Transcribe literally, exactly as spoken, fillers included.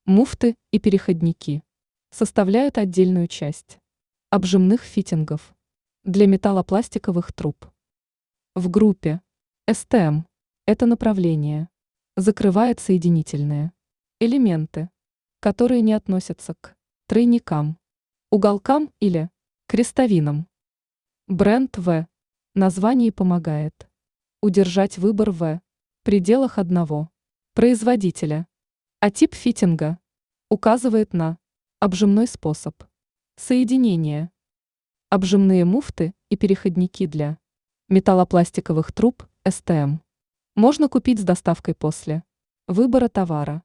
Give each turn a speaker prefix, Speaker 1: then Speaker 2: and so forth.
Speaker 1: Муфты и переходники составляют отдельную часть обжимных фитингов для металлопластиковых труб. В группе эс тэ эм это направление закрывает соединительные элементы, которые не относятся к тройникам, уголкам или крестовинам. Бренд В название помогает удержать выбор В в пределах одного производителя, а тип фитинга указывает на обжимной способ соединения. Обжимные муфты и переходники для металлопластиковых труб эс тэ эм можно купить с доставкой после выбора товара.